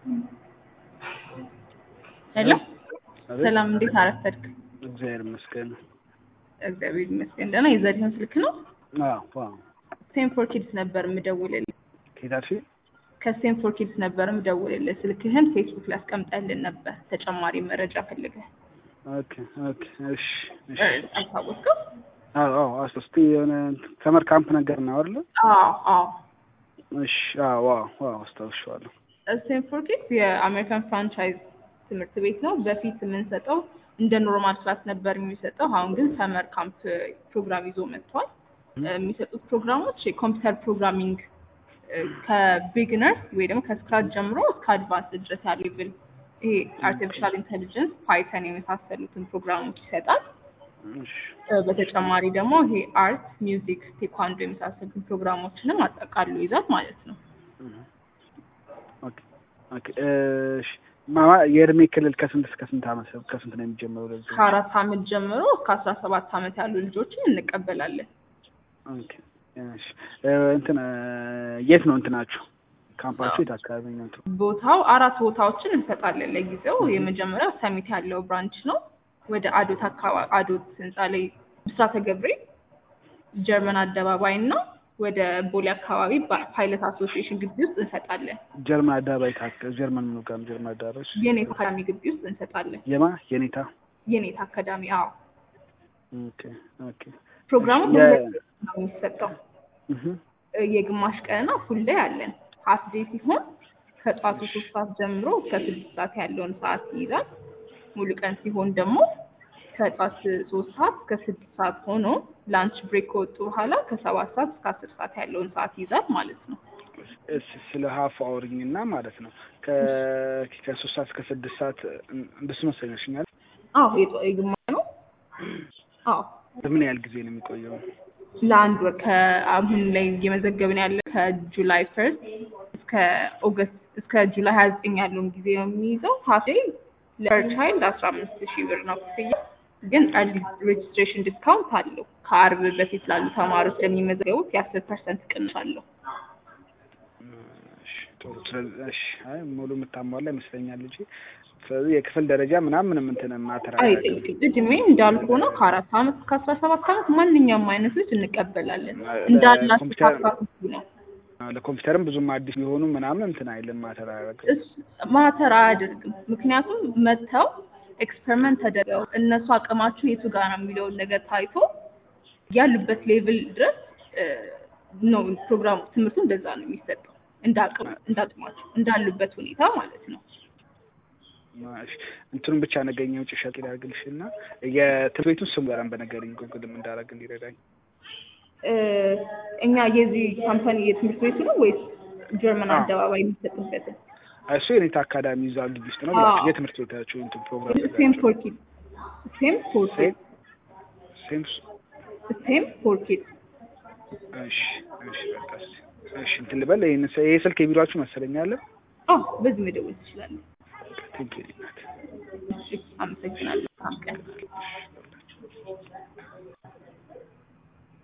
ሄሎ ሰላም፣ እንዴት አረፈድክ? እግዚአብሔር ይመስገን። እግዚአብሔር ይመስገን ደህና። የዘሪሁን ስልክ ነው? አዎ። ስቴንፎርድ ኪድስ ነበር የምደውልልህ። ኬታፊ ከስቴንፎርድ ኪድስ ነበር የምደውልልህ። ስልክህን ፌስቡክ ላይ አስቀምጠህልን ነበር ተጨማሪ መረጃ ፈልገህ። ኦኬ። እሺ። አልታወስከው? አዎ። አስስቲ የሆነ ሰመር ካምፕ ነገር ነው አይደል? አዎ። እሺ። አስታውሻለሁ። ስቴንፎርድ ኪድስ የአሜሪካን ፍራንቻይዝ ትምህርት ቤት ነው። በፊት የምንሰጠው እንደ ኖርማል ክላስ ነበር የሚሰጠው። አሁን ግን ሰመር ካምፕ ፕሮግራም ይዞ መጥቷል። የሚሰጡት ፕሮግራሞች የኮምፒውተር ፕሮግራሚንግ ከቢግነር ወይ ደግሞ ከስክራች ጀምሮ እስከ አድቫንስ ድረስ ያለ ሌቭል፣ ይሄ አርቲፊሻል ኢንተሊጀንስ፣ ፓይተን የመሳሰሉትን ፕሮግራሞች ይሰጣል። በተጨማሪ ደግሞ ይሄ አርት፣ ሚውዚክ፣ ቴኳንዶ የመሳሰሉትን ፕሮግራሞችንም አጠቃሎ ይዛል ማለት ነው። ኦኬ። የእድሜ ክልል ከስንት እስከ ስንት ዓመት ከስንት ነው የሚጀምረው? ለዚህ ከ4 ዓመት ጀምሮ እስከ 17 ዓመት ያሉ ልጆችን እንቀበላለን። ኦኬ። እሺ። የት ነው እንትናችሁ? ካምፓችሁ የት አካባቢ ነው? ቦታው 4 ቦታዎችን እንሰጣለን ለጊዜው። የመጀመሪያው ሰሚት ያለው ብራንች ነው። ወደ አዶት አካባቢ አዶት ህንጻ ላይ ብስራተ ገብርኤል ጀርመን አደባባይ እና ወደ ቦሌ አካባቢ ፓይለት አሶሲዬሽን ግቢ ውስጥ እንሰጣለን። ጀርመን አደባባይ ጀርመን ነው ጋር ጀርመን አደባባይ የኔታ አካዳሚ ግቢ ውስጥ እንሰጣለን። የኔታ አካዳሚ። አዎ። ኦኬ። ፕሮግራሙ ነው የሚሰጠው። የግማሽ ቀንና ፉል ዴይ አለን። ሀፍ ዴይ ሲሆን ከጧቱ 3 ሰዓት ጀምሮ እስከ 6 ሰዓት ያለውን ሰዓት ይይዛል። ሙሉ ቀን ሲሆን ደግሞ ከጧት 3 ሰዓት እስከ 6 ሰዓት ሆኖ ላንች ብሬክ ከወጡ በኋላ ከ7 ሰዓት እስከ 10 ሰዓት ያለውን ሰዓት ይዛል ማለት ነው። ስለ ሀፍ አወሪኝና ማለት ነው ከ3 ሰዓት እስከ 6 ሰዓት እንደሱ መሰለሽኛል። አዎ የግማሽ ነው። አዎ። በምን ያህል ጊዜ ነው የሚቆየው? ለአንድ ወር። ከአሁን ላይ እየመዘገብን ያለ ከጁላይ 1 እስከ ኦገስት እስከ ጁላይ 29 ያለውን ጊዜ ነው የሚይዘው። ሀፍ ዴይ ለፐር ቻይልድ 15,000 ብር ነው ክፍያ። ግን እርሊ ሬጅስትሬሽን ዲስካውንት አለው። ከአርብ በፊት ላሉ ተማሪዎች ለሚመዘገቡት የ10% ቅናሽ አለው። እሺ። ሙሉ የምታሟላ ይመስለኛል ልጅ። ስለዚህ የክፍል ደረጃ ምናምን ማተራ እድሜ እንዳልኩ ነው። ከ4 ዓመት እስከ 17 ዓመት ማንኛውም አይነት ልጅ እንቀበላለን። እንዳላችሁ ታካቱ ነው። ለኮምፒውተርም ብዙም አዲስ ቢሆኑ ምናምን አይልም ማተር አያደርግም። ምክንያቱም መተው ኤክስፐሪመንት ተደርገው እነሱ አቅማቸው የቱ ጋር ነው የሚለውን ነገር ታይቶ ያሉበት ሌቭል ድረስ ነው ፕሮግራሙ። ትምህርቱ እንደዛ ነው የሚሰጠው። እንዳቅማቸው እንዳሉበት ሁኔታ ማለት ነው። እንትኑን ብቻ ነገኘው ጭሻቂ ላድርግልሽና የትምህርት ቤቱን ስም ጋር በነገርኝ ጉግልም እንዳደረግ እንዲረዳኝ። እኛ የዚህ ካምፓኒ የትምህርት ቤቱ ነው ወይስ ጀርመን አደባባይ የሚሰጥበት? እሱ የኔታ አካዳሚ እዛው ግቢ ውስጥ ነው ብላችሁ የትምህርት ቤታችሁ እንትን ፕሮግራም ስቴንፎርድ ኪድስ። እሺ። እንትን ልበል። ይሄ ስልክ የቢሮአችሁ መሰለኝ አለ? አዎ፣ በዚህ መደወል ትችላለህ። ቴንኪው። እሺ፣ አመሰግናለሁ።